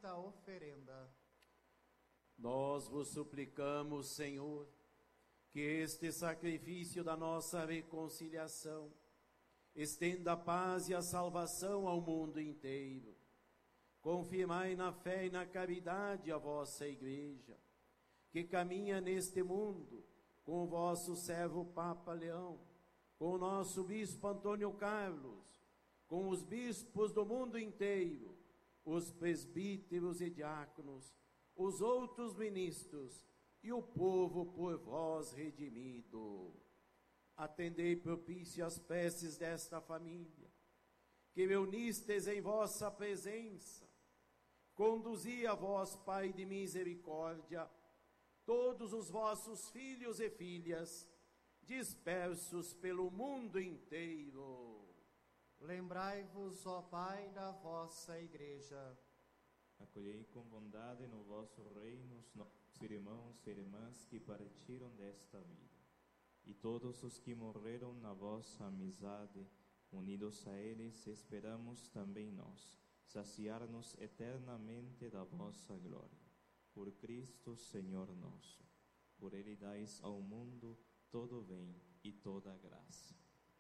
esta oferenda. Nós vos suplicamos, Senhor, que este sacrifício da nossa reconciliação estenda a paz e a salvação ao mundo inteiro. Confirmai na fé e na caridade a vossa Igreja, que caminha neste mundo com o vosso servo Papa Leão, com o nosso Bispo Antônio Carlos, com os bispos do mundo inteiro, os presbíteros e diáconos, os outros ministros e o povo por vós redimido. Atendei propício as preces desta família, que reunistes em vossa presença. Conduzi a vós, Pai de misericórdia, todos os vossos filhos e filhas, dispersos pelo mundo inteiro. Lembrai-vos, ó Pai, da vossa Igreja. Acolhei com bondade no vosso reino os nossos irmãos e irmãs que partiram desta vida, e todos os que morreram na vossa amizade. Unidos a eles, esperamos também nós saciar-nos eternamente da vossa glória. Por Cristo, Senhor nosso. Por Ele dais ao mundo todo bem e toda graça.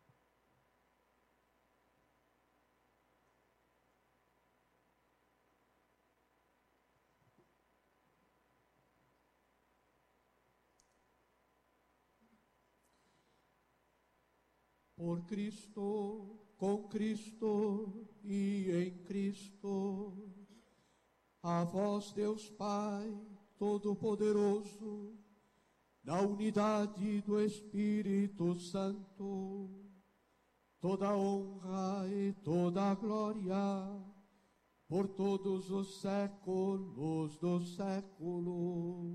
Por Cristo, com Cristo e em Cristo, a vós, Deus Pai Todo-Poderoso, na unidade do Espírito Santo, toda honra e toda glória, por todos os séculos dos séculos.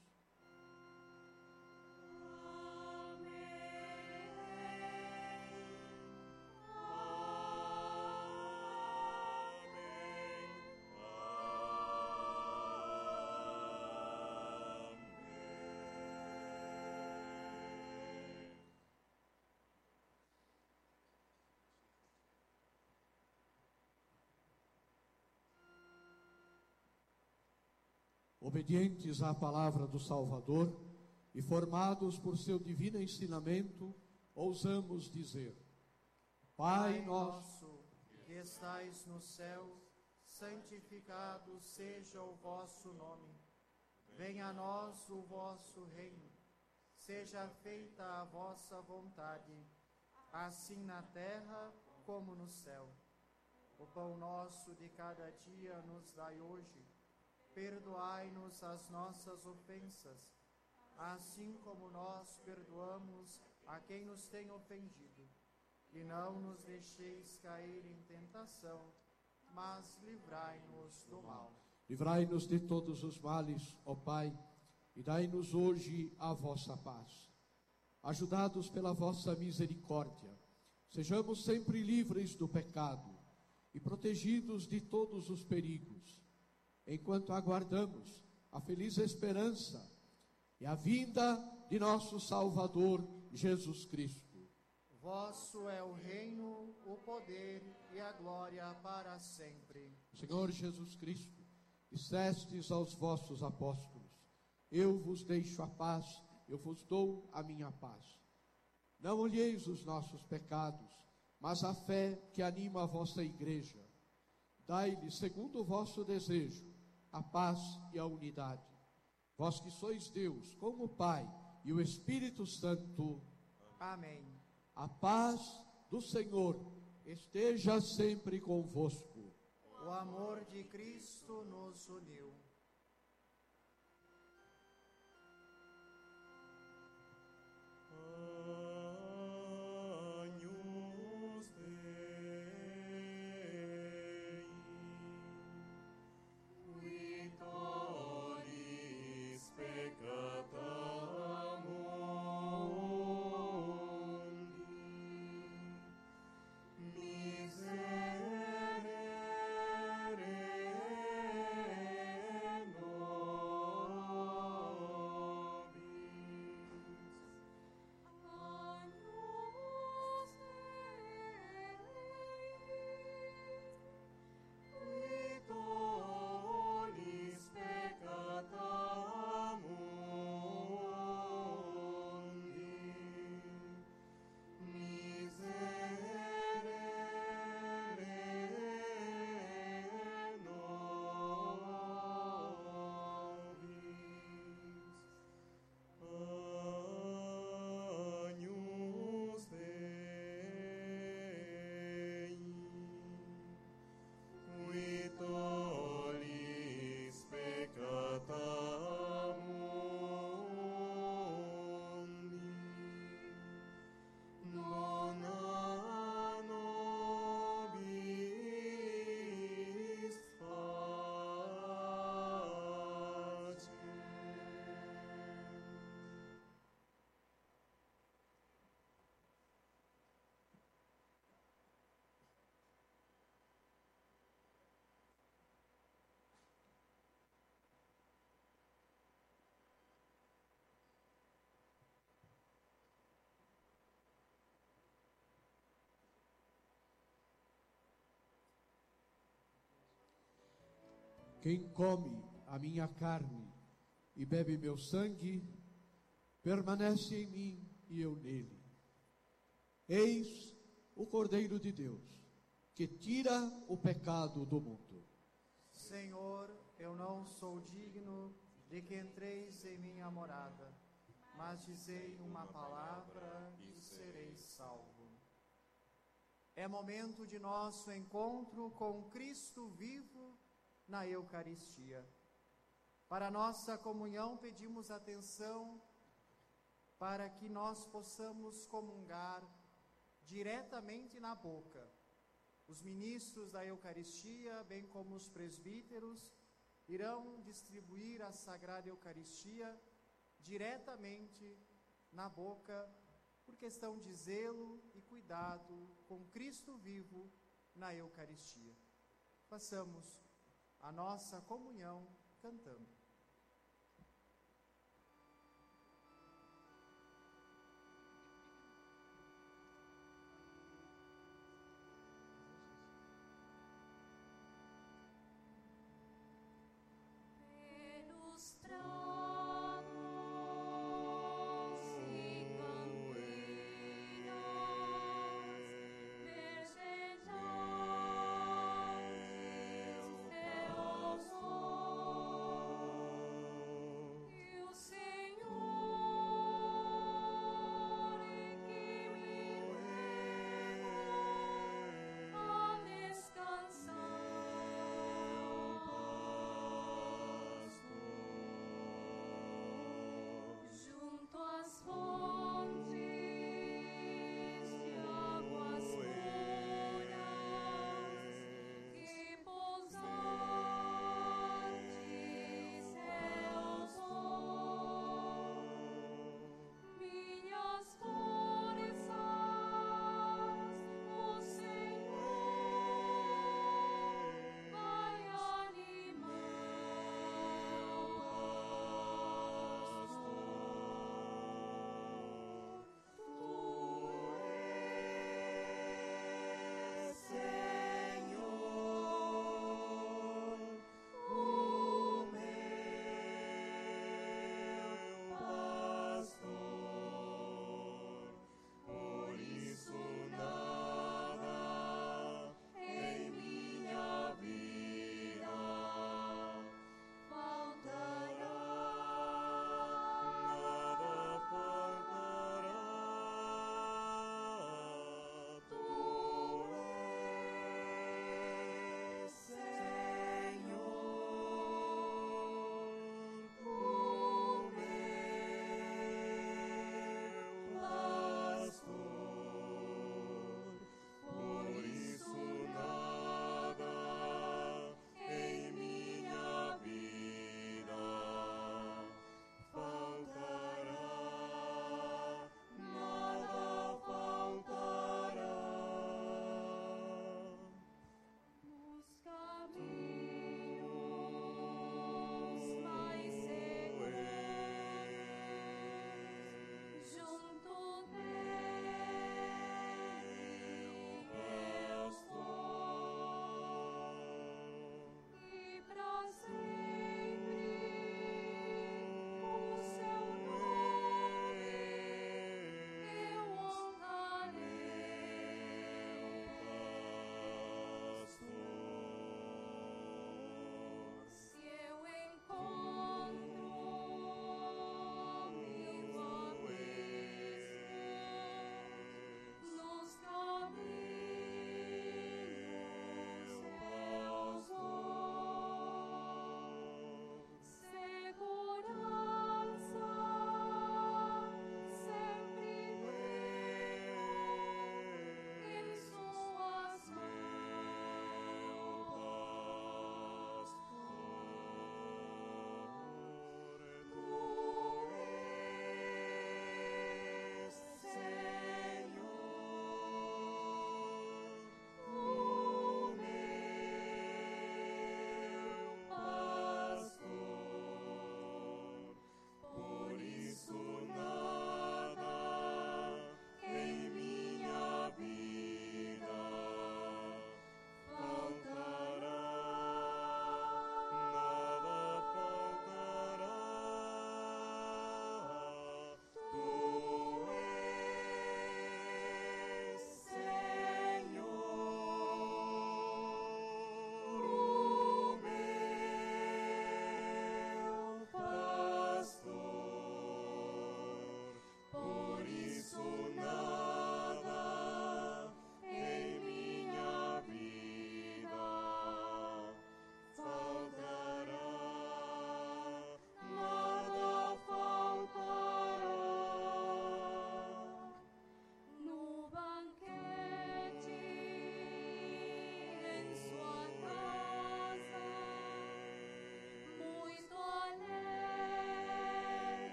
Obedientes à palavra do Salvador e formados por seu divino ensinamento, ousamos dizer: Pai nosso, que estais no céu, santificado seja o vosso nome. Venha a nós o vosso reino. Seja feita a vossa vontade, assim na terra como no céu. O pão nosso de cada dia nos dai hoje. Perdoai-nos as nossas ofensas, assim como nós perdoamos a quem nos tem ofendido. E não nos deixeis cair em tentação, mas livrai-nos do mal. Livrai-nos de todos os males, ó Pai, e dai-nos hoje a vossa paz. Ajudados pela vossa misericórdia, sejamos sempre livres do pecado e protegidos de todos os perigos, enquanto aguardamos a feliz esperança e a vinda de nosso Salvador Jesus Cristo. Vosso é o reino, o poder e a glória para sempre. Senhor Jesus Cristo, dissestes aos vossos apóstolos: eu vos deixo a paz, eu vos dou a minha paz. Não olheis os nossos pecados, mas a fé que anima a vossa igreja. Dai-lhe, segundo o vosso desejo, a paz e a unidade. Vós que sois Deus, como o Pai e o Espírito Santo. Amém. A paz do Senhor esteja sempre convosco. O amor de Cristo nos uniu. Agnus Dei, vitoris peccata mundi, miserere Quem come a minha carne e bebe meu sangue, permanece em mim e eu nele. Eis o Cordeiro de Deus, que tira o pecado do mundo. Senhor, eu não sou digno de que entreis em minha morada, mas dizei uma palavra e serei salvo. É momento de nosso encontro com Cristo vivo na Eucaristia. Para nossa comunhão pedimos atenção para que nós possamos comungar diretamente na boca. Os ministros da Eucaristia, bem como os presbíteros, irão distribuir a Sagrada Eucaristia diretamente na boca, por questão de zelo e cuidado com Cristo vivo na Eucaristia. Façamos a nossa comunhão cantando. Deus,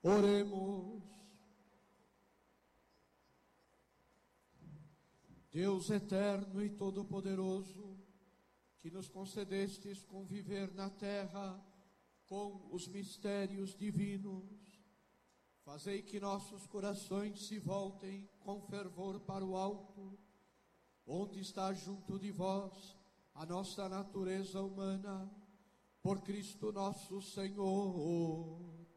Oremos. Deus eterno e todo-poderoso, que nos concedestes conviver na terra com os mistérios divinos, fazei que nossos corações se voltem com fervor para o alto, onde está junto de vós a nossa natureza humana, por Cristo nosso Senhor.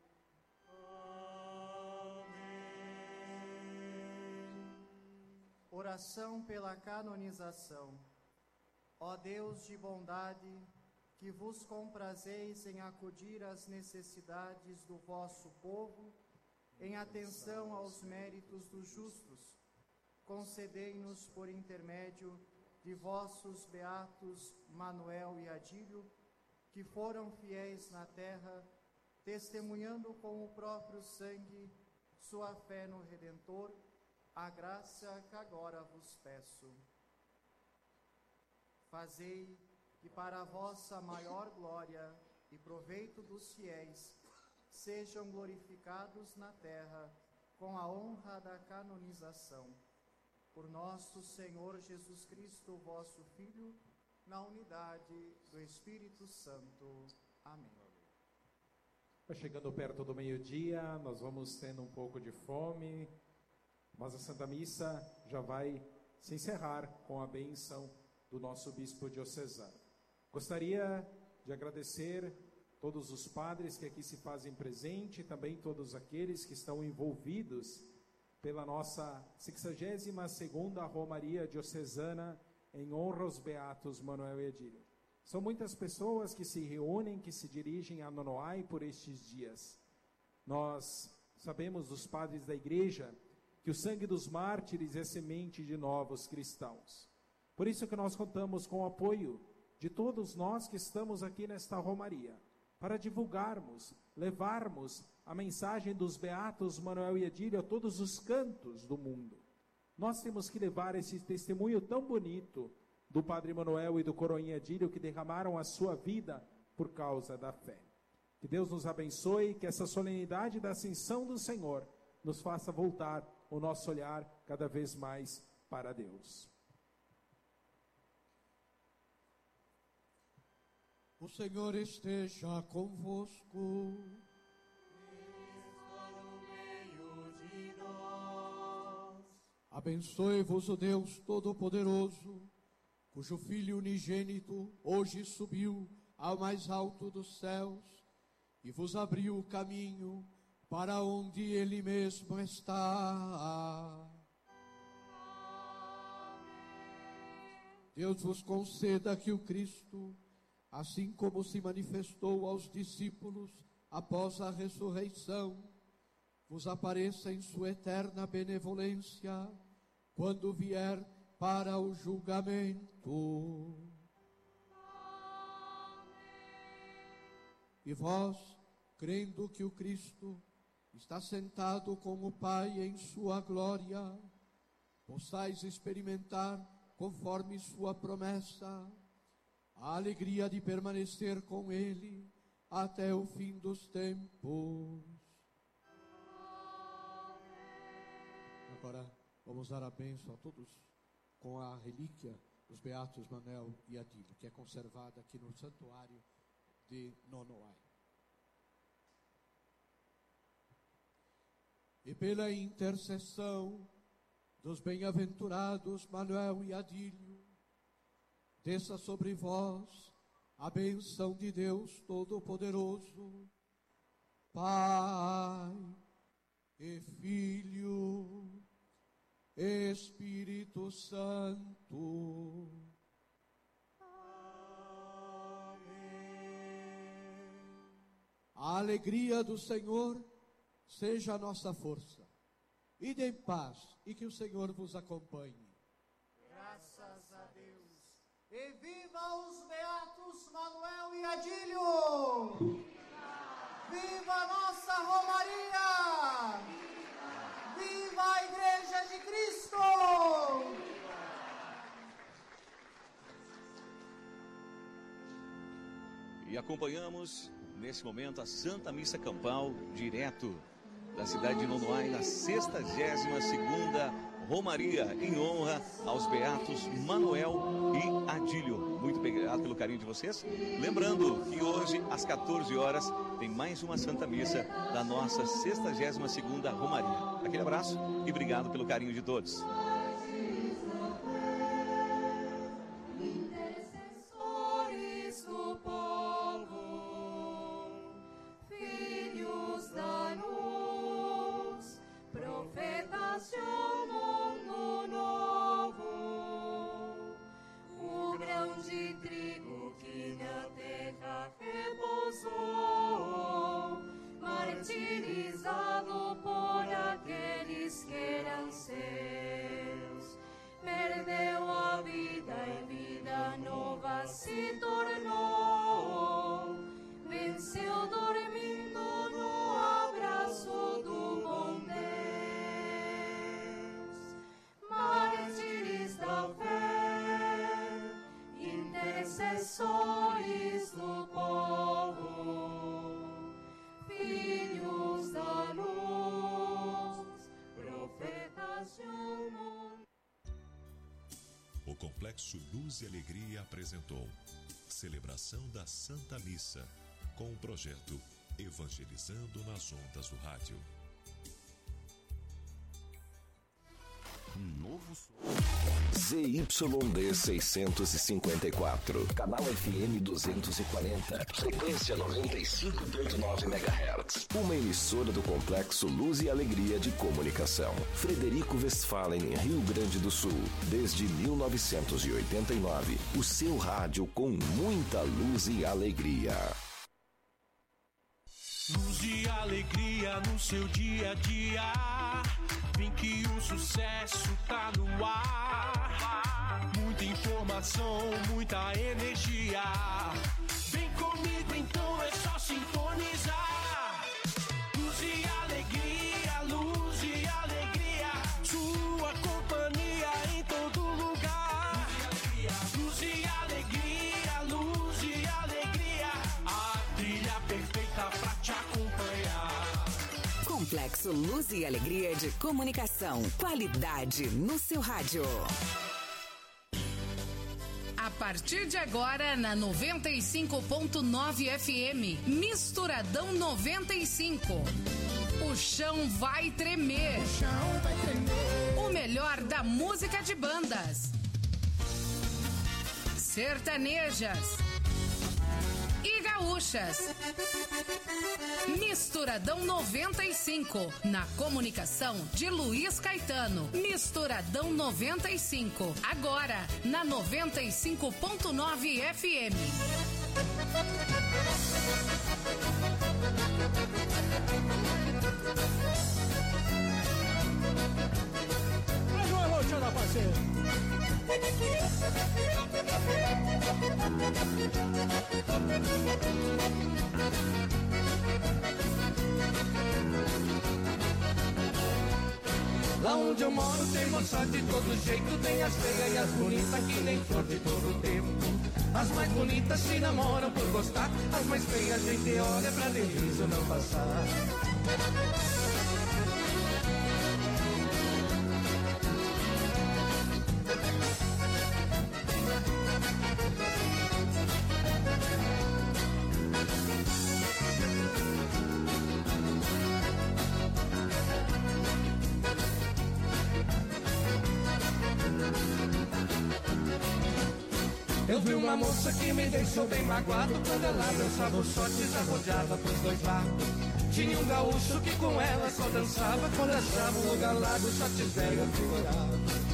Oração pela canonização. Ó Deus de bondade, que vos comprazeis em acudir às necessidades do vosso povo, em atenção aos méritos dos justos, concedei-nos por intermédio de vossos beatos Manuel e Adílio, que foram fiéis na terra, testemunhando com o próprio sangue sua fé no Redentor, a graça que agora vos peço. Fazei que para a vossa maior glória e proveito dos fiéis sejam glorificados na terra com a honra da canonização. Por nosso Senhor Jesus Cristo, vosso Filho, na unidade do Espírito Santo. Amém. Vai chegando perto do meio-dia, nós vamos tendo um pouco de fome, mas a Santa Missa já vai se encerrar com a bênção do nosso Bispo Diocesano. Gostaria de agradecer todos os padres que aqui se fazem presente, também todos aqueles que estão envolvidos pela nossa 62ª Romaria Diocesana em honra aos Beatos Manuel e Adílio. São muitas pessoas que se reúnem, que se dirigem a Nonoai por estes dias. Nós sabemos dos padres da Igreja que o sangue dos mártires é semente de novos cristãos. Por isso que nós contamos com o apoio de todos nós que estamos aqui nesta Romaria, para divulgarmos, levarmos a mensagem dos Beatos Manuel e Adílio a todos os cantos do mundo. Nós temos que levar esse testemunho tão bonito do Padre Manuel e do Coroinha Adílio, que derramaram a sua vida por causa da fé. Que Deus nos abençoe, que essa solenidade da Ascensão do Senhor nos faça voltar o nosso olhar cada vez mais para Deus. O Senhor esteja convosco. Está no meio de nós. Abençoe-vos o Deus Todo-Poderoso, cujo Filho unigênito hoje subiu ao mais alto dos céus e vos abriu o caminho para onde Ele mesmo está. Deus vos conceda que o Cristo, assim como se manifestou aos discípulos após a ressurreição, vos apareça em sua eterna benevolência, quando vier para o julgamento. E vós, crendo que o Cristo está sentado com o Pai em sua glória, possais experimentar, conforme sua promessa, a alegria de permanecer com Ele até o fim dos tempos. Agora vamos dar a bênção a todos com a relíquia dos Beatos Manuel e Adílio, que é conservada aqui no Santuário de Nonoai. E pela intercessão dos bem-aventurados Manuel e Adílio, desça sobre vós a bênção de Deus Todo-Poderoso, Pai e Filho, Espírito Santo. A alegria do Senhor seja a nossa força. Ide em paz e que o Senhor vos acompanhe. Graças a Deus. E viva os Beatos Manuel e Adílio! Viva a nossa Romaria! Viva a Igreja de Cristo! E acompanhamos, nesse momento, a Santa Missa Campal, direto da cidade de Nonoai, na 62ª Romaria, em honra aos beatos Manuel e Adílio. Muito obrigado pelo carinho de vocês. Lembrando que hoje, às 14 horas, tem mais uma Santa Missa da nossa 62ª Romaria. Aquele abraço e obrigado pelo carinho de todos. Martirizado por aqueles que eram seus, perdeu a vida e vida nova se tornou, venceu dormindo no abraço do bom Deus. Mártires da fé, intercessores do povo, filhos da luz, profetas de um mundo. O Complexo Luz e Alegria apresentou Celebração da Santa Missa, com o projeto Evangelizando nas Ondas do Rádio. Novo ZYD 654, canal FM 240, frequência 95.9 MHz. Uma emissora do Complexo Luz e Alegria de Comunicação. Frederico Westphalen, em Rio Grande do Sul. Desde 1989, o seu rádio com muita luz e alegria. Luz e alegria no seu dia a dia. Vem que o sucesso tá no ar. Muita informação, muita energia. Vem comigo então, é só sintonizar. Luz e alegria, luz e alegria. Sua companhia em todo lugar. Luz e alegria, luz e alegria. A trilha perfeita pra te acompanhar. Complexo Luz e Alegria de Comunicação. Qualidade no seu rádio. A partir de agora, na 95.9 FM, Misturadão 95. O chão vai tremer. O chão vai tremer. O melhor da música de bandas, sertanejas e gaúchas. Misturadão 95, na comunicação de Luiz Caetano. Misturadão 95, agora na 95.9 FM. Mais uma volta, parceiro. Lá onde eu moro tem moça de todo jeito, tem as feias e as bonitas que nem flor de todo tempo. As mais bonitas se namoram por gostar, as mais feias a gente olha pra delícia não passar. Eu vi uma moça que me deixou bem magoado quando ela dançava o shot, arrodeava pros dois lados. Tinha um gaúcho que com ela só dançava quando achava um lugar lá do shot velho figurava.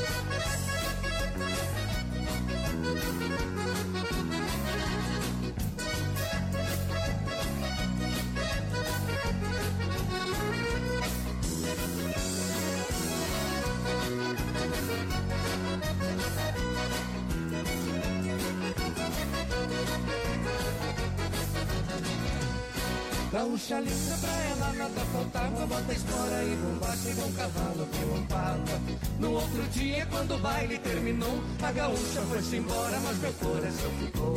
Gaúcha linda, pra ela nada faltava, bota espora e bombacha igual um cavalo que rompava. No outro dia, quando o baile terminou, a gaúcha foi-se embora, mas meu coração ficou.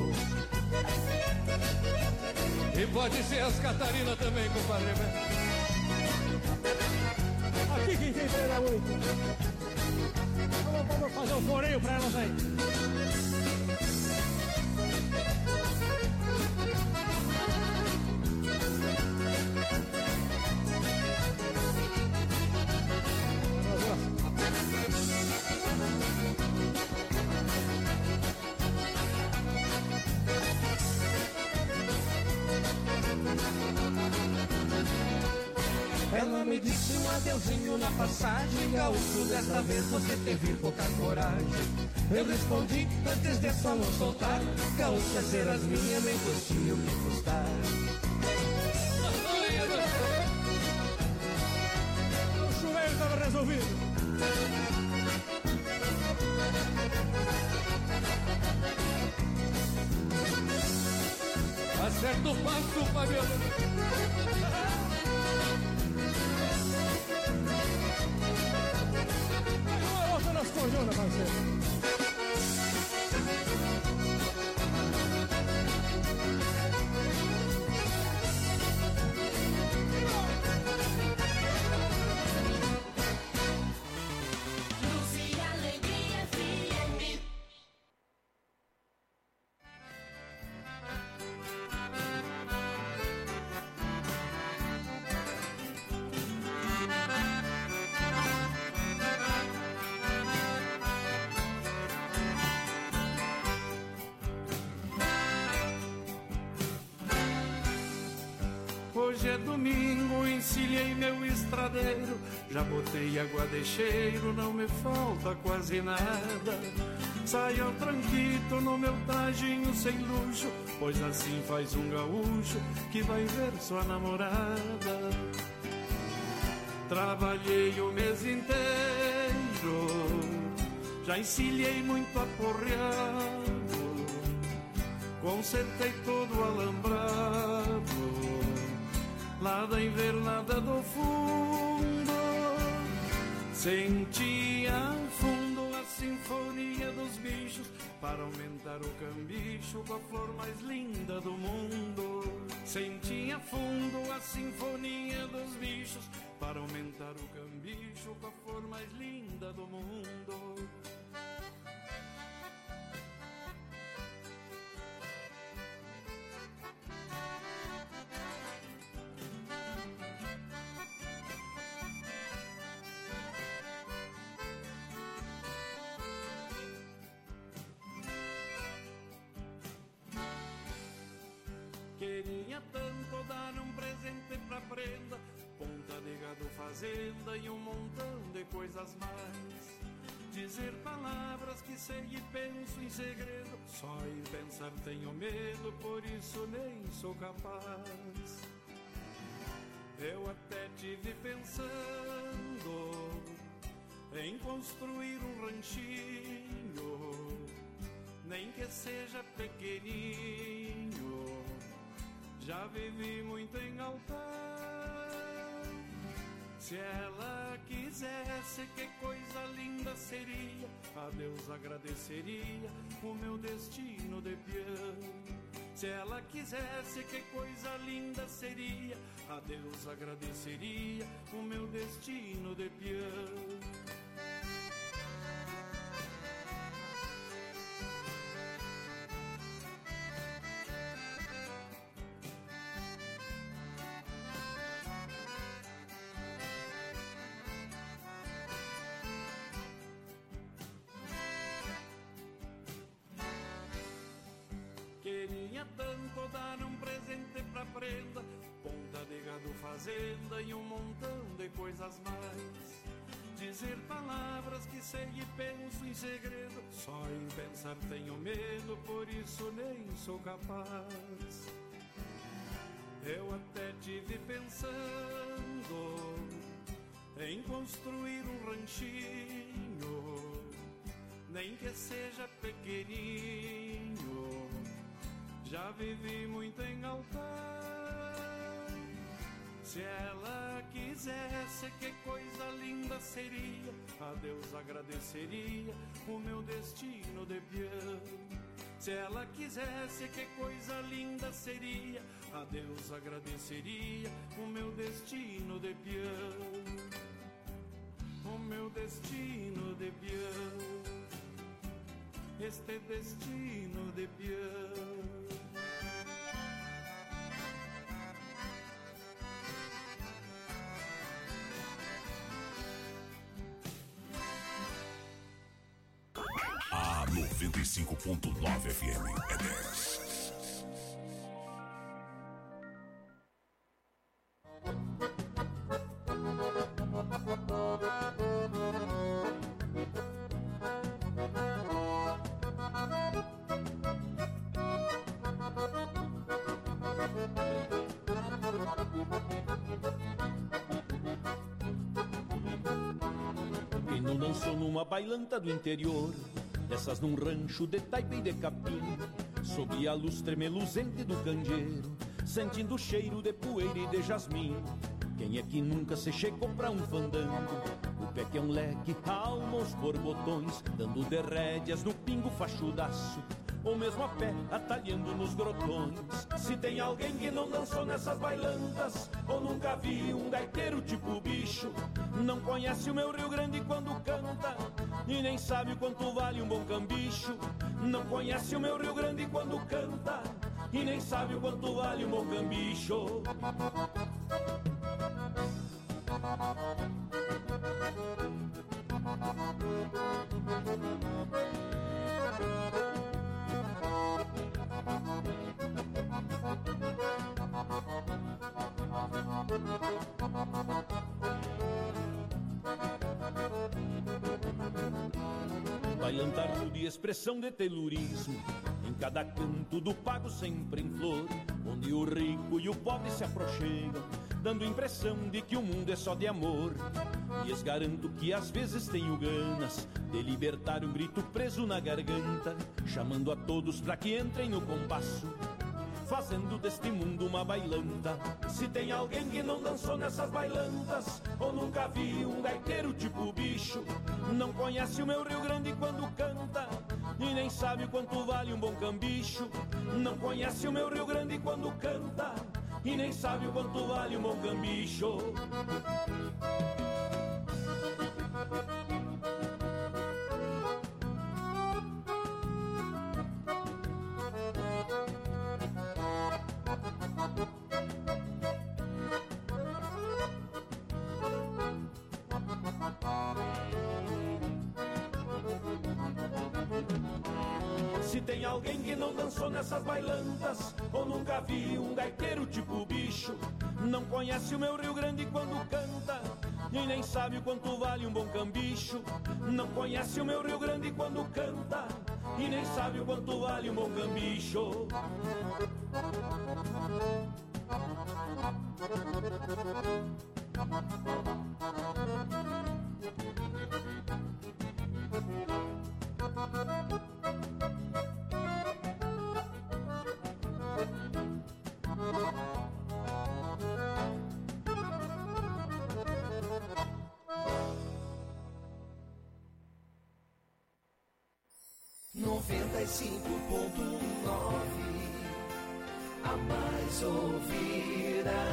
E pode ser as Catarina também, compadre. Aqui quem tem treina muito. Vamos fazer um floreio pra elas aí. Ela me disse um adeuzinho na passagem, gaúcho, desta vez você teve pouca coragem. Eu respondi, antes de só não soltar, gaúcha, ser as minhas, nem custe o que custar. O chuveiro estava resolvido. Acerta o passo, Fabiano. Volta nas corjonas, parceiro. Hoje é domingo, encilhei meu estradeiro, já botei água de cheiro, não me falta quase nada. Saio ao tranquito no meu trajinho sem luxo, pois assim faz um gaúcho que vai ver sua namorada. Trabalhei o mês inteiro, já encilhei muito aporreado, consertei todo o alambrado lá da invernada do fundo. Sentia fundo a sinfonia dos bichos para aumentar o cambicho com a flor mais linda do mundo. Sentia fundo a sinfonia dos bichos para aumentar o cambicho com a flor mais linda do mundo. Queria tanto dar um presente pra prenda, ponta de gado, fazenda e um montão de coisas mais. Dizer palavras que sei e penso em segredo, só em pensar tenho medo, por isso nem sou capaz. Eu até tive pensando em construir um ranchinho, nem que seja pequenininho. Já vivi muito em Galpão. Se ela quisesse, que coisa linda seria, a Deus agradeceria o meu destino de peão. Se ela quisesse, que coisa linda seria, a Deus agradeceria o meu destino de peão. Queria tanto dar um presente pra prenda, ponta de gado, fazenda e um montão de coisas mais. Dizer palavras que sei e penso em segredo, só em pensar tenho medo, por isso nem sou capaz. Eu até tive pensando em construir um ranchinho, nem que seja pequenininho. Já vivi muito em Galpão. Se ela quisesse, que coisa linda seria, a Deus agradeceria o meu destino de peão. Se ela quisesse, que coisa linda seria, a Deus agradeceria o meu destino de peão, o meu destino de peão, este destino de peão. A 95.9 FM é 10. Quem não dançou numa bailanta do interior, dessas num rancho de taipa e de capim, sob a luz tremeluzente do candeeiro, sentindo o cheiro de poeira e de jasmim. Quem é que nunca se chegou pra um fandango? O pé que é um leque, a alma aos borbotões, dando de rédeas no pingo fachudaço, ou mesmo a pé, atalhando nos grotões. Se tem alguém que não dançou nessas bailantas, ou nunca viu um gaiteiro tipo bicho, não conhece o meu Rio Grande quando canta, e nem sabe o quanto vale um bom cambicho. Não conhece o meu Rio Grande quando canta, e nem sabe o quanto vale um bom cambicho. Bailantar de expressão de telurismo, em cada canto do pago sempre em flor, onde o rico e o pobre se aproximam, dando impressão de que o mundo é só de amor. E lhes garanto que às vezes tenho ganas de libertar um grito preso na garganta, chamando a todos pra que entrem no compasso, fazendo deste mundo uma bailanta. Se tem alguém que não dançou nessas bailantas, ou nunca viu um gaiteiro tipo bicho, não conhece o meu Rio Grande quando canta, e nem sabe o quanto vale um bom cambicho. Não conhece o meu Rio Grande quando canta, e nem sabe o quanto vale um bom cambicho. Se tem alguém que não dançou nessas bailantas, ou nunca viu um gaiteiro tipo bicho, não conhece o meu Rio Grande quando canta, e nem sabe o quanto vale um bom cambicho. Não conhece o meu Rio Grande quando canta, e nem sabe o quanto vale um bom cambicho. A mais ouvida.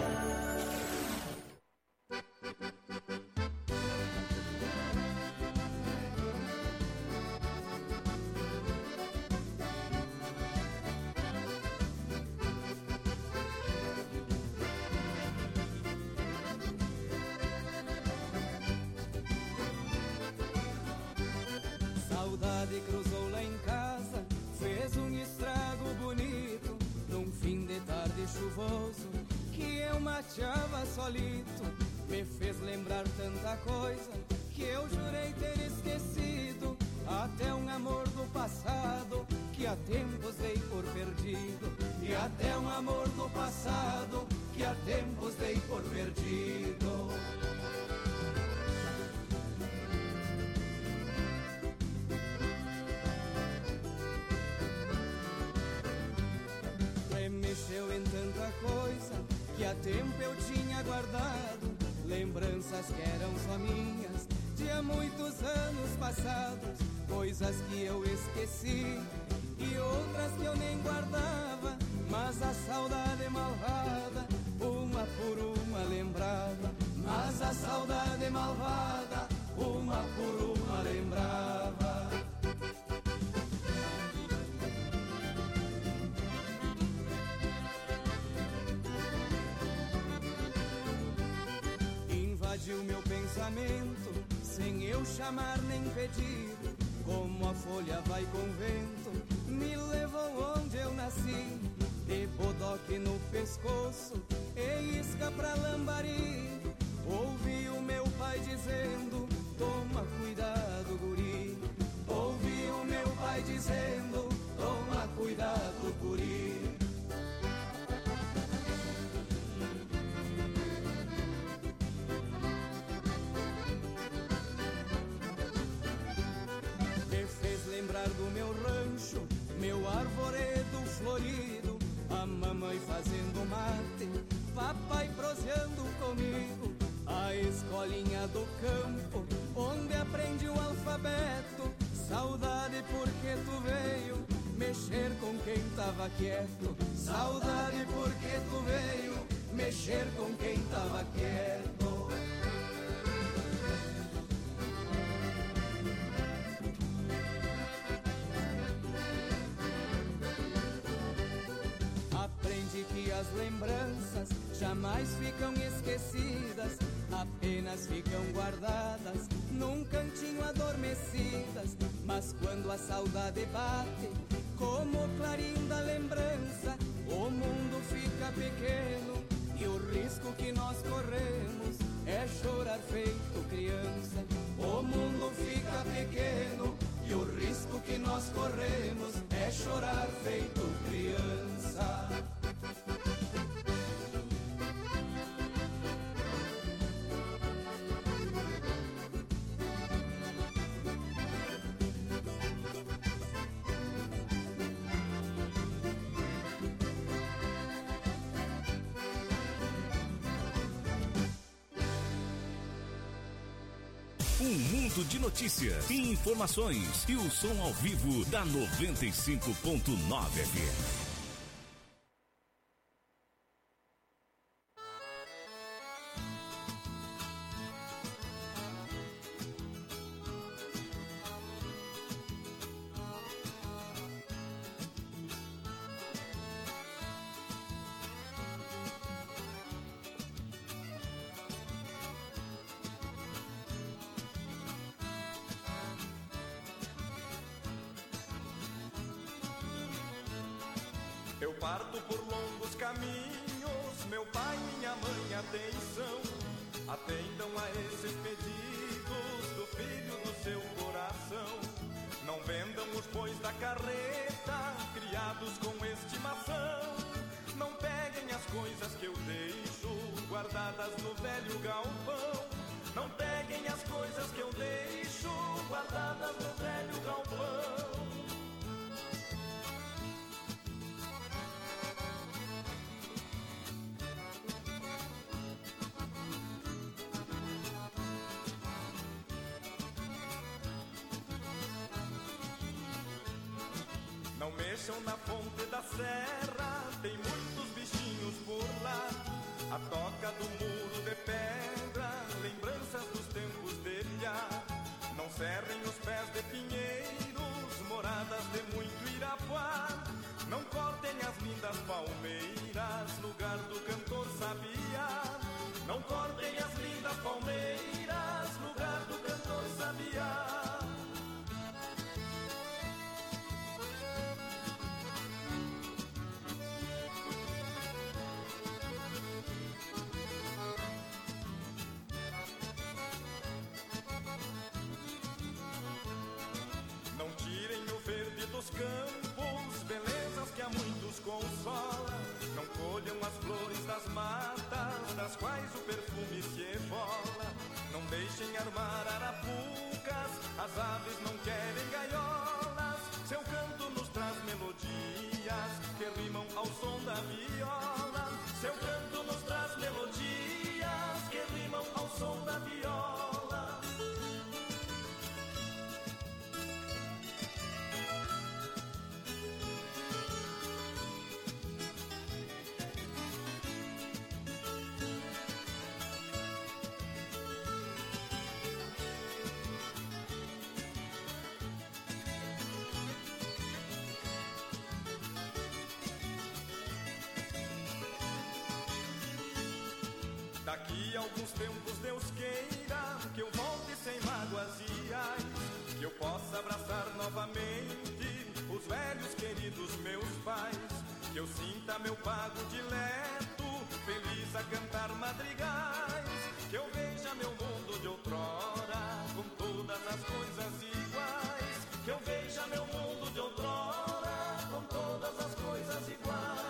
Saudade cruzou lá em casa, fez um estrago bonito, num fim de tarde chuvoso, que eu mateava solito. Me fez lembrar tanta coisa, que eu jurei ter esquecido, até um amor do passado, que há tempos dei por perdido. E até um amor do passado, que há tempos dei por perdido. Mexeu em tanta coisa que há tempo eu tinha guardado, lembranças que eram só minhas de há muitos anos passados, coisas que eu esqueci e outras que eu nem guardava, mas a saudade malvada, uma por uma lembrava. Mas a saudade malvada, uma por uma lembrava. Invadiu meu pensamento, sem eu chamar nem pedir, como a folha vai com vento, me levou onde eu nasci, de bodoque no pescoço e isca pra lambari. Ouvi o meu pai dizendo, toma cuidado, guri. Ouvi o meu pai dizendo, toma cuidado, guri. Me fez lembrar do meu rancho, meu arvoredo florido, a mamãe fazendo mate, papai proseando comigo, a escolinha do campo, onde aprendi o alfabeto. Saudade porque tu veio mexer com quem tava quieto. Saudade porque tu veio mexer com quem tava quieto. Aprendi que as lembranças jamais ficam esquecidas, apenas ficam guardadas num cantinho adormecidas. Mas quando a saudade bate, como o clarim da lembrança, o mundo fica pequeno e o risco que nós corremos é chorar feito criança. O mundo fica pequeno e o risco que nós corremos é chorar feito criança. Um mundo de notícias e informações e o som ao vivo da 95.9 FM. Eu parto por longos caminhos, meu pai e minha mãe, atenção, atendam a esses pedidos do filho do seu coração. Não vendam os bois da carreta, criados com estimação. Não peguem as coisas que eu deixo, guardadas no velho galpão. Não peguem as coisas que eu deixo, guardadas no velho galpão. Não mexam na fonte da serra, tem muitos bichinhos por lá. A toca do muro de pedra, lembranças dos tempos de piá. Não cerrem os pés de pinheiros, moradas de muito Irapuá. Não cortem as lindas palmeiras, lugar do cantor Sabiá. Não cortem as lindas palmeiras, lugar do cantor Sabiá. Campos, belezas que a muitos consola. Não colham as flores das matas, das quais o perfume se evola. Não deixem armar arapucas, as aves não querem gaiolas. Seu canto nos traz melodias que rimam ao som da viola. Seu canto nos traz melodias que rimam ao som da viola. Daqui a alguns tempos Deus queira que eu volte sem mágoas e ais, que eu possa abraçar novamente os velhos queridos meus pais, que eu sinta meu pago dileto, feliz a cantar madrigais, que eu veja meu mundo de outrora com todas as coisas iguais, que eu veja meu mundo de outrora com todas as coisas iguais.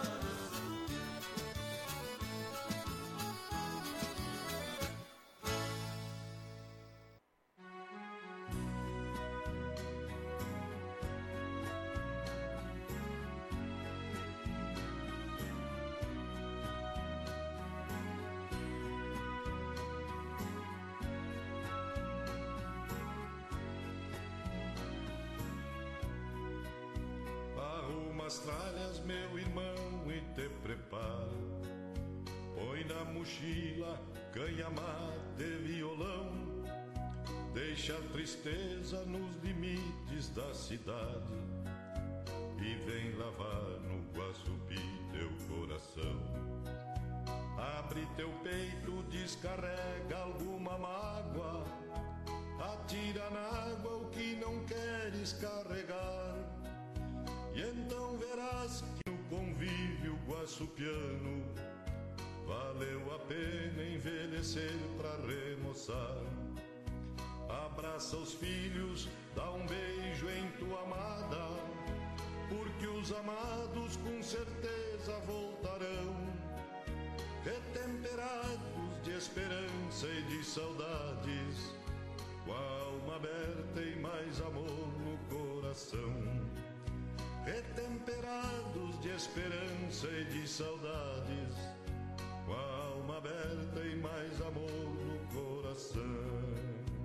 As tralhas, meu irmão, e te prepara. Põe na mochila canha-mate, violão. Deixa a tristeza nos limites da cidade e vem lavar no Guaçupi teu coração. Abre teu peito, descarrega alguma mágoa, atira na água o que não queres carregar. E então verás que o convívio guaçupiano valeu a pena envelhecer pra remoçar. Abraça os filhos, dá um beijo em tua amada, porque os amados com certeza voltarão, retemperados de esperança e de saudades, com a alma aberta e mais amor no coração. Retemperados de esperança e de saudades, com a alma aberta e mais amor no coração.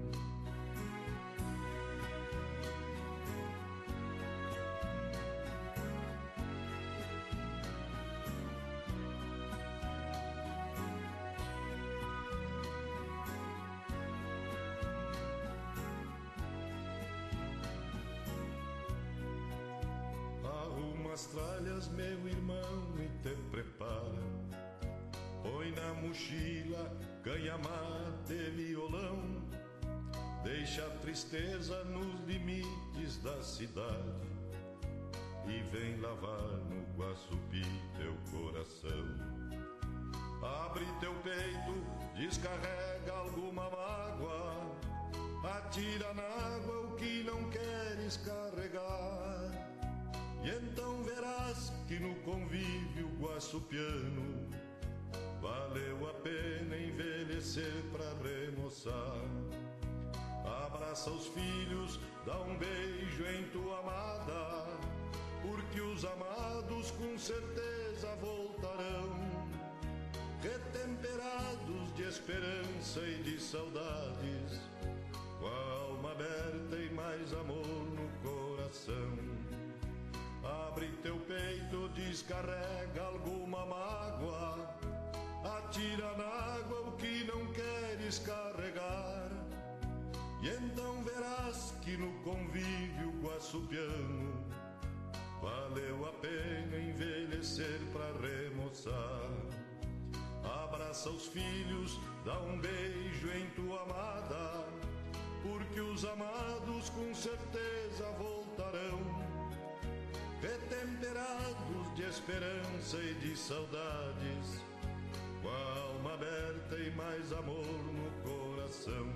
As tralhas, meu irmão, e te prepara. Põe na mochila canha-mate, violão. Deixa a tristeza nos limites da cidade e vem lavar no Guaçupi teu coração. Abre teu peito, descarrega alguma mágoa, atira na água o que não queres carregar. E então verás que no convívio guaçupiano valeu a pena envelhecer pra remoçar. Abraça os filhos, dá um beijo em tua amada, porque os amados com certeza voltarão, retemperados de esperança e de saudades, com a alma aberta e mais amor no coração. Abre teu peito, descarrega alguma mágoa, atira na água o que não queres carregar. E então verás que no convívio guaçupiano valeu a pena envelhecer pra remoçar. Abraça os filhos, dá um beijo em tua amada, porque os amados com certeza voltarão, retemperados de esperança e de saudades, com a alma aberta e mais amor no coração.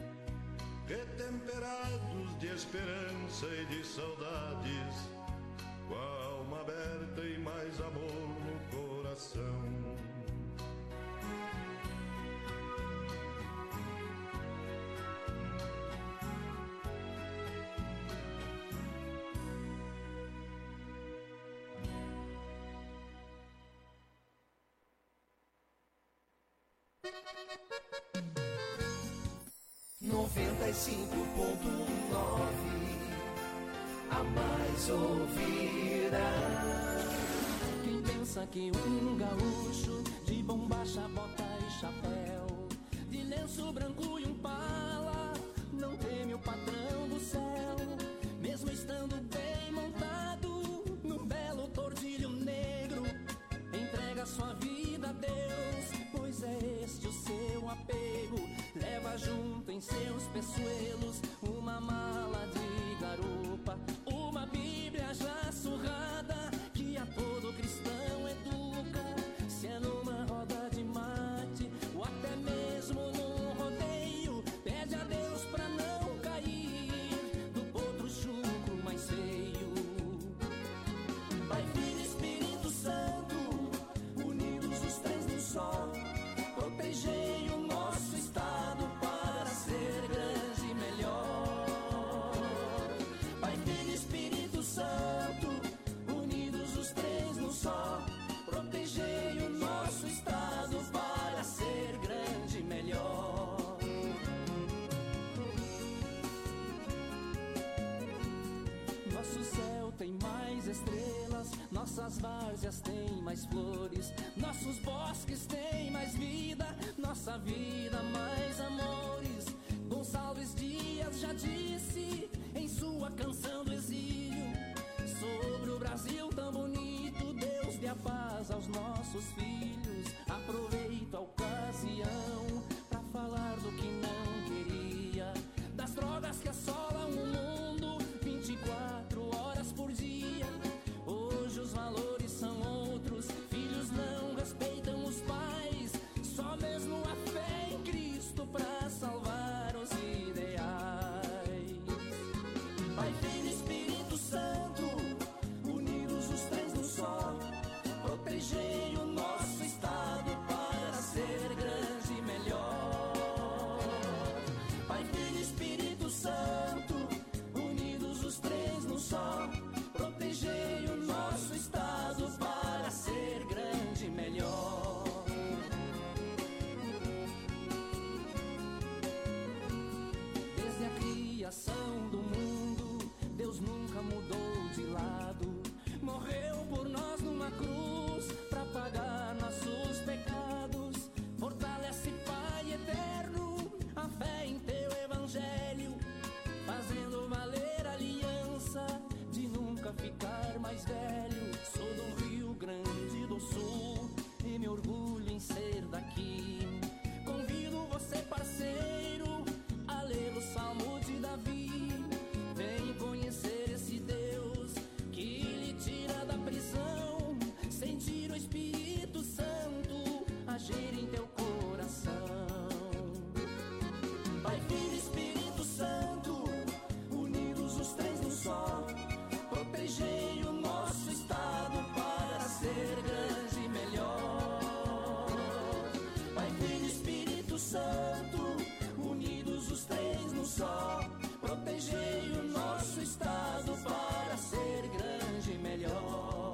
Retemperados de esperança e de saudades, com a alma aberta e mais amor no coração. a mais ouvida. Quem pensa que um gaúcho de bombacha, bota e chapéu, de lenço branco e um pala, não teme o patrão do céu, mesmo estando bem montado num belo tordilho negro, entrega sua vida a Deus, pois é este o seu Nossas várzeas têm mais flores, nossos bosques têm mais vida, nossa vida mais amores. Gonçalves Dias já disse em sua canção do exílio, sobre o Brasil tão bonito, Deus dê a paz aos nossos filhos. Aproveito a ocasião pra falar do que não queria, das drogas que assolam o mundo 24 horas por dia. Hoje os valores são outros, filhos não respeitam os pais, só mesmo a fé em Cristo pra salvar os ideais. Pai, Filho e Espírito Santo, unidos os três num só, protegei o nosso estado para ser grande e melhor. Pai, Filho e Espírito Santo, unidos os três num só, protegei o nosso estado para ser grande e melhor. Desde a criação do mundo, Deus nunca mudou de lado, morreu por nós numa cruz pra pagar nossos pecados. Fortalece, Pai eterno, a fé em teu evangelho, fazendo valer a aliança de nunca ficar mais velho. Sou do Rio Grande do Sul e me orgulho em ser daqui. Convido você, parceiro, a ler o Salmo de Davi. Vem conhecer esse Deus que lhe tira da prisão, sentir o Espírito Santo agir em teu coração. Pai, Filho e Espírito Santo, unidos os três num só, protegei o nosso estado para ser grande e melhor. Pai, Filho e Espírito Santo, unidos os três num só, protegei o nosso estado para ser grande e melhor.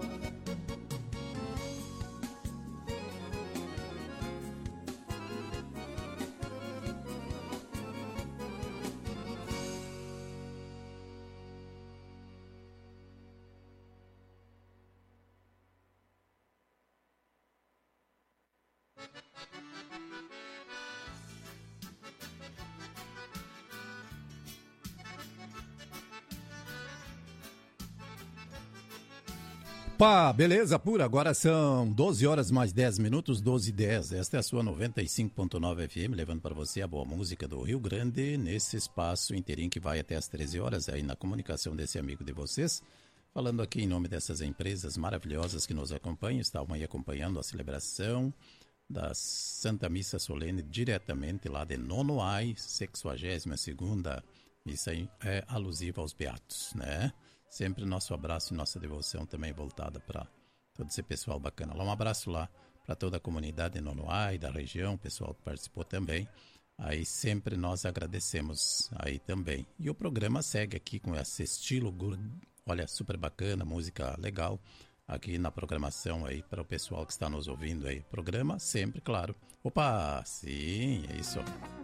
Pá, beleza pura, agora são 12 horas mais 10 minutos, 12h10. Esta é a sua 95.9 FM, levando para você a boa música do Rio Grande, nesse espaço inteirinho que vai até as 13 horas, aí na comunicação desse amigo de vocês. Falando aqui em nome dessas empresas maravilhosas que nos acompanham, estavam aí acompanhando a celebração da Santa Missa Solene diretamente lá de Nonoai, 62ª missa é alusiva aos Beatos, né? Sempre nosso abraço e nossa devoção também voltada para todo esse pessoal bacana. Lá um abraço lá para toda a comunidade de Nonoai, da região, o pessoal que participou também. Aí sempre nós agradecemos aí também. E o programa segue aqui com esse estilo, olha, super bacana, música legal, aqui na programação aí para o pessoal que está nos ouvindo aí. Programa sempre, claro. Opa, sim, é isso.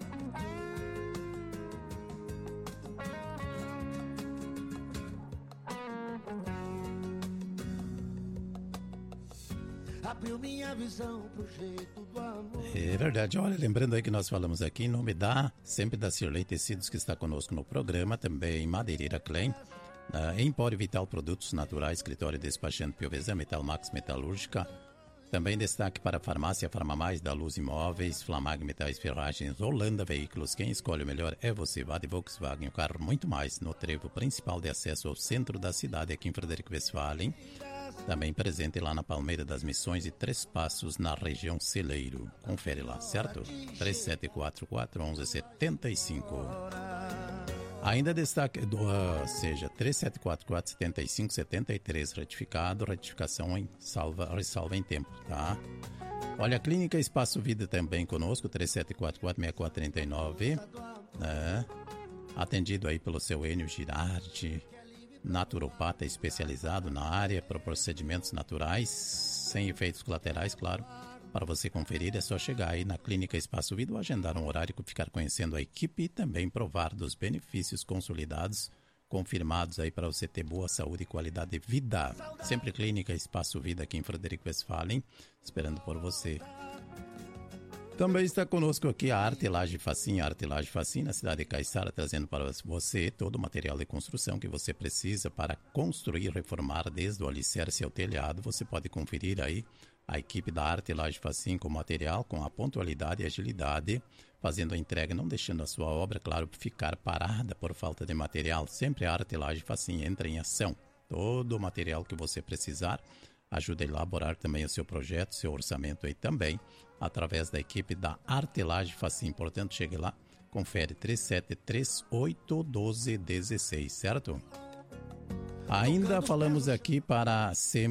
Abriu minha visão pro jeito do amor. É verdade, olha, lembrando aí que nós falamos aqui em nome sempre da Cirlei Tecidos, que está conosco no programa, também Madeireira Klein, Empório Vital Produtos Naturais, Escritório Despachante Piovesan, Metal Max Metalúrgica, também destaque para a Farmácia Farmamais, da Luz Imóveis, Flamag Metais Ferragens, Holanda Veículos, quem escolhe o melhor é você, vá de Volkswagen, o carro muito mais, no trevo principal de acesso ao centro da cidade, aqui em Frederico Westphalen. Também presente lá na Palmeira das Missões e Três Passos, na região Celeiro. Confere lá, certo? 3744-1175. Ainda destaque, seja 3744-7573, retificação em ressalva em tempo, tá? Olha, a Clínica Espaço Vida também conosco, 3744-6439, né? Atendido aí pelo seu Enio Girardi, naturopata especializado na área para procedimentos naturais, sem efeitos colaterais, claro. Para você conferir é só chegar aí na Clínica Espaço Vida ou agendar um horário e ficar conhecendo a equipe e também provar dos benefícios consolidados confirmados aí para você ter boa saúde e qualidade de vida. Sempre Clínica Espaço Vida aqui em Frederico Westphalen, esperando por você. Também está conosco aqui a Artelagem Facim, na cidade de Caiçara, trazendo para você todo o material de construção que você precisa para construir e reformar, desde o alicerce ao telhado. Você pode conferir aí a equipe da Artelagem Facim com material, com a pontualidade e agilidade, fazendo a entrega, não deixando a sua obra, claro, ficar parada por falta de material. Sempre a Artelagem Facim entra em ação. Todo o material que você precisar, ajuda a elaborar também o seu projeto, seu orçamento aí também, através da equipe da Artelagem Facim. Portanto, chegue lá, confere 37381216, certo? Ainda falamos aqui para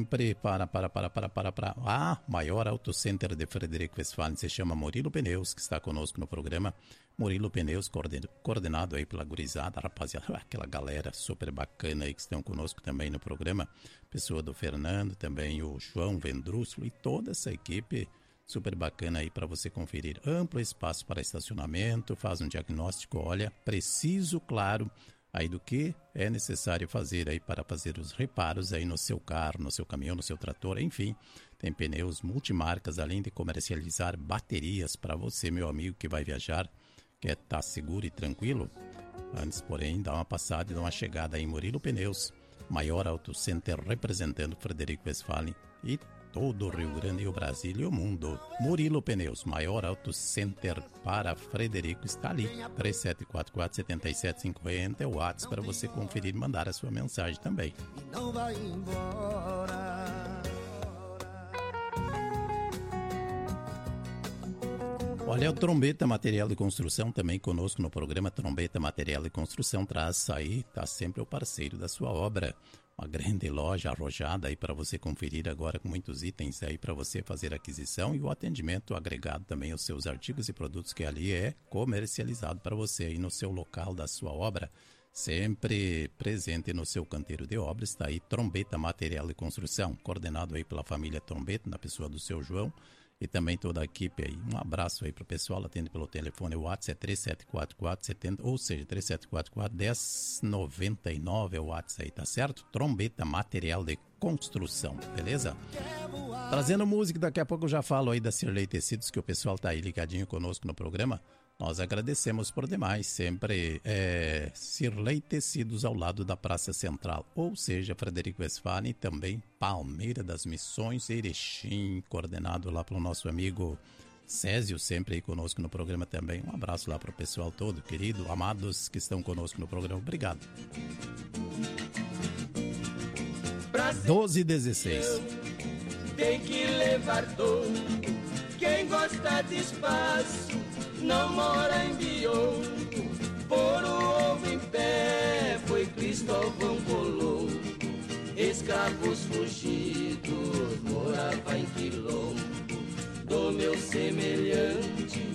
Maior Auto Center de Frederico Westphalen, se chama Murilo Pneus, que está conosco no programa. Murilo Pneus, coordenado aí pela gurizada, rapaziada, aquela galera super bacana aí que estão conosco também no programa. Pessoa do Fernando, também o João Vendrúcio e toda essa equipe super bacana aí para você conferir. Amplo espaço para estacionamento, faz um diagnóstico, olha, preciso, claro, aí do que é necessário fazer aí para fazer os reparos aí no seu carro, no seu caminhão, no seu trator, enfim. Tem pneus multimarcas, além de comercializar baterias para você, meu amigo, que vai viajar, quer estar seguro e tranquilo. Antes, porém, dá uma passada e dá uma chegada aí em Murilo Pneus, Maior Auto Center, representando Frederico Westphalen e todo o Rio Grande e o Brasil e o mundo. Murilo Pneus, Maior Auto Center para Frederico, está ali. 3744-7750 é o WhatsApp para você conferir e mandar a sua mensagem também. Não vai embora. Olha, o Trombeta Material de Construção também conosco no programa. Trombeta Material de Construção traz aí, está sempre o parceiro da sua obra. Uma grande loja arrojada aí para você conferir agora, com muitos itens aí para você fazer aquisição, e o atendimento agregado também aos seus artigos e produtos que ali é comercializado para você aí no seu local da sua obra. Sempre presente no seu canteiro de obras, está aí Trombeta Material de Construção, coordenado aí pela família Trombeta, na pessoa do seu João, e também toda a equipe aí. Um abraço aí pro pessoal, atende pelo telefone, o WhatsApp é 3744-70, ou seja, 3744-1099 é o WhatsApp aí, tá certo? Trombeta Material de Construção, beleza? Trazendo música, daqui a pouco eu já falo aí da Cirlei Tecidos, que o pessoal tá aí ligadinho conosco no programa. Nós agradecemos por demais, sempre Cirlei Tecidos ao lado da Praça Central, ou seja, Frederico Westphalen, e também Palmeira das Missões, Erechim, coordenado lá pelo nosso amigo Césio, sempre aí conosco no programa também. Um abraço lá para o pessoal todo, querido, amados que estão conosco no programa, obrigado. 12h16. Tem que levar todo, quem gosta de espaço não mora em Biou. Por o ovo em pé foi Cristóvão Colombo. Escravos fugidos morava em Quilombo. Do meu semelhante